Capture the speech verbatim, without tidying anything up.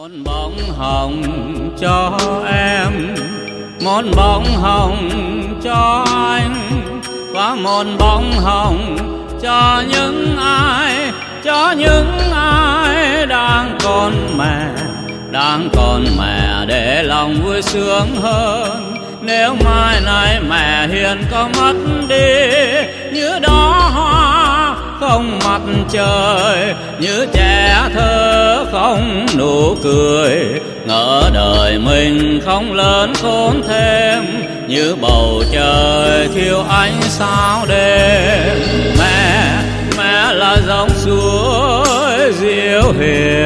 Một bông hồng cho em, một bông hồng cho anh, và một bông hồng cho những ai, cho những ai đang còn mẹ, đang còn mẹ để lòng vui sướng hơn. Nếu mai này mẹ hiền có mất đi, như đó hoa không mặt trời, như trẻ thơ không nụ cười, ngỡ đời mình không lớn khôn thêm, như bầu trời thiếu ánh sao đêm. Mẹ, mẹ là dòng suối diệu hiền,